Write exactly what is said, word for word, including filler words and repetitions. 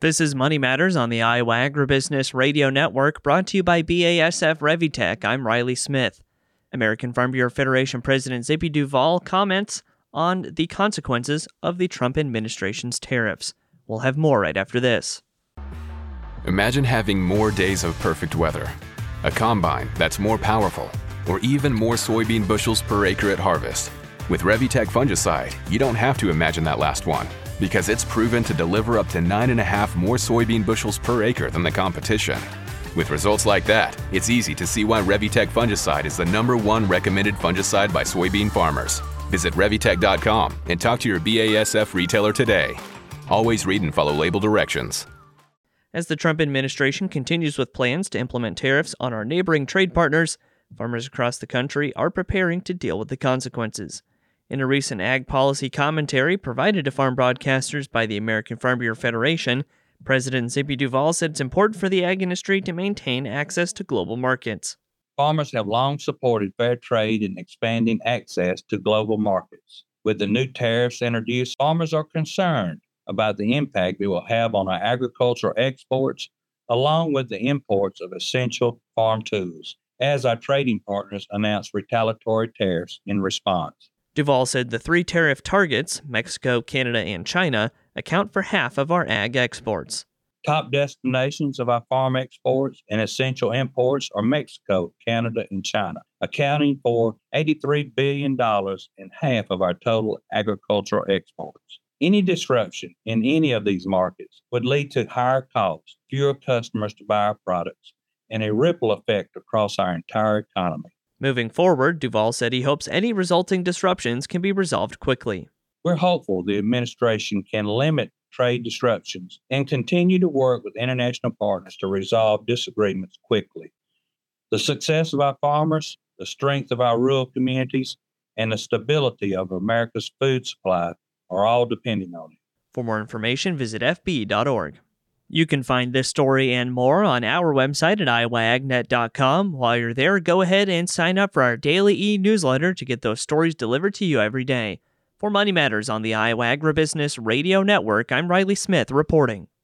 This is Money Matters on the Iowa Agribusiness Radio Network, brought to you by B A S F Revitec. I'm Riley Smith. American Farm Bureau Federation President Zippy Duvall comments on the consequences of the Trump administration's tariffs. We'll have more right after this. Imagine having more days of perfect weather, a combine that's more powerful, or even more soybean bushels per acre at harvest. With Revitec fungicide, you don't have to imagine that last one, because it's proven to deliver up to nine and a half more soybean bushels per acre than the competition. With results like that, it's easy to see why Revitec fungicide is the number one recommended fungicide by soybean farmers. Visit Revitec dot com and talk to your B A S F retailer today. Always read and follow label directions. As the Trump administration continues with plans to implement tariffs on our neighboring trade partners, farmers across the country are preparing to deal with the consequences. In a recent ag policy commentary provided to farm broadcasters by the American Farm Bureau Federation, President Zippy Duvall said it's important for the ag industry to maintain access to global markets. Farmers have long supported fair trade and expanding access to global markets. With the new tariffs introduced, farmers are concerned about the impact it will have on our agricultural exports, along with the imports of essential farm tools, as our trading partners announced retaliatory tariffs in response. Duvall said the three tariff targets, Mexico, Canada, and China, account for half of our ag exports. Top destinations of our farm exports and essential imports are Mexico, Canada, and China, accounting for eighty-three billion dollars and half of our total agricultural exports. Any disruption in any of these markets would lead to higher costs, fewer customers to buy our products, and a ripple effect across our entire economy. Moving forward, Duvall said he hopes any resulting disruptions can be resolved quickly. We're hopeful the administration can limit trade disruptions and continue to work with international partners to resolve disagreements quickly. The success of our farmers, the strength of our rural communities, and the stability of America's food supply are all depending on it. For more information, visit F B dot org. You can find this story and more on our website at iowa ag net dot com. While you're there, go ahead and sign up for our daily e-newsletter to get those stories delivered to you every day. For Money Matters on the Iowa Agribusiness Radio Network, I'm Riley Smith reporting.